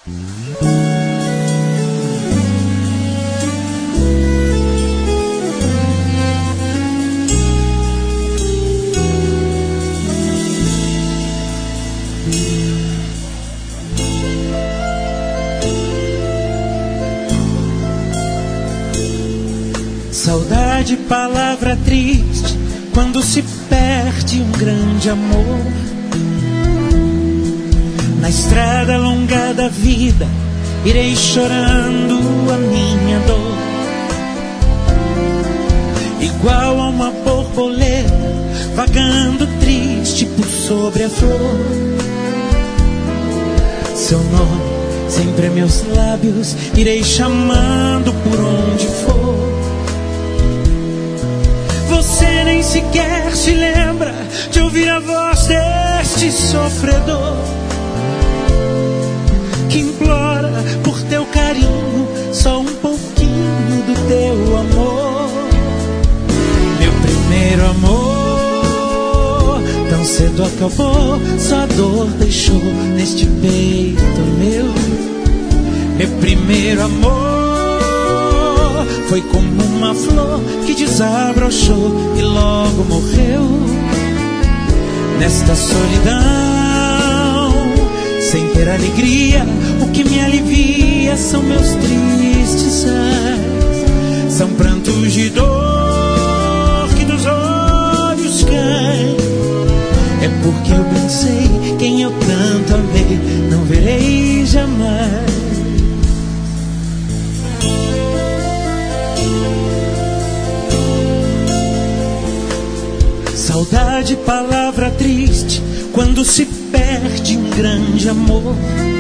Saudade, palavra triste, quando se perde um grande amor. Na estrada longa da vida, irei chorando a minha dor. Igual a uma borboleta, vagando triste por sobre a flor. Seu nome sempre a meus lábios, irei chamando por onde for. Você nem sequer se lembra de ouvir a voz deste sofredor que implora por teu carinho, só um pouquinho do teu amor. Meu primeiro amor tão cedo acabou, só dor deixou neste peito meu. Meu primeiro amor foi como uma flor que desabrochou e logo morreu. Nesta solidão, sem ter alegria, o que me alivia são meus tristes ais. São prantos de dor que dos olhos caem. É porque eu pensei, quem eu tanto amei, não verei jamais. Saudade, palavra triste, quando se perde um grande amor.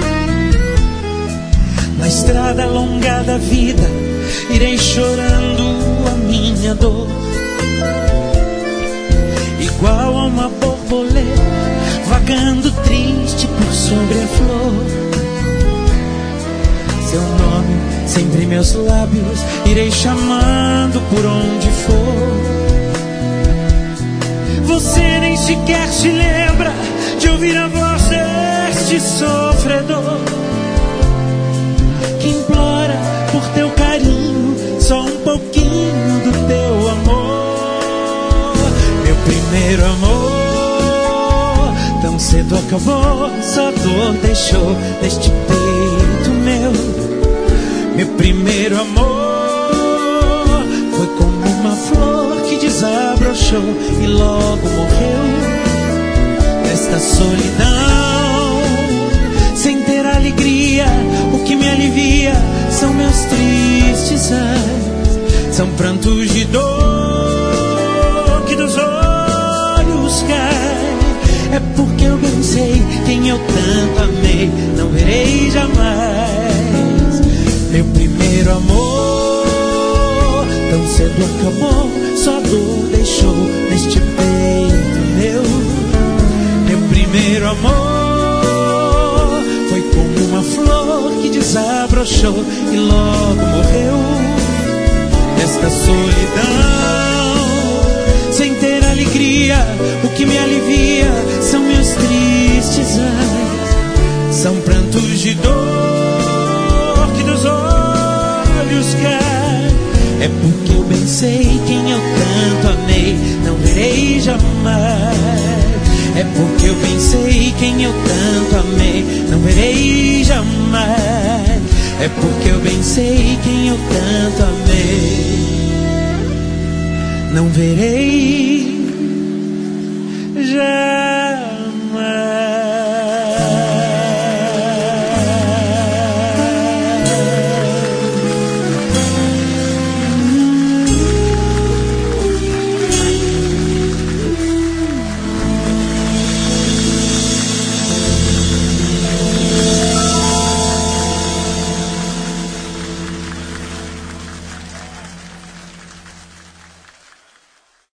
Na estrada longa da vida, irei chorando a minha dor. Igual a uma borboleta, vagando triste por sobre a flor. Seu nome sempre em meus lábios, irei chamando por onde for. Você nem sequer se lembra de ouvir a voz deste sofredor que implora por teu carinho, só um pouquinho do teu amor. Meu primeiro amor tão cedo acabou, só dor deixou neste peito meu. Meu primeiro amor foi como uma flor que desabrochou e logo morreu. Nesta solidão, sem ter alegria, o que me alivia são meus tristes ais. São prantos de dor que dos olhos caem. É porque eu bem sei, quem eu tanto amei, não verei jamais. Meu primeiro amor tão cedo acabou, só dor deixou neste peito meu. Meu primeiro amor foi como uma flor que desabrochou e logo morreu. Nesta solidão, sem ter alegria, o que me alivia são meus tristes ais. São prantos de dor que dos olhos caem. É porque eu bem sei, quem eu tanto amei, não verei jamais. É porque eu bem sei, quem eu tanto amei, não verei jamais. É porque eu bem sei, quem eu tanto amei, não verei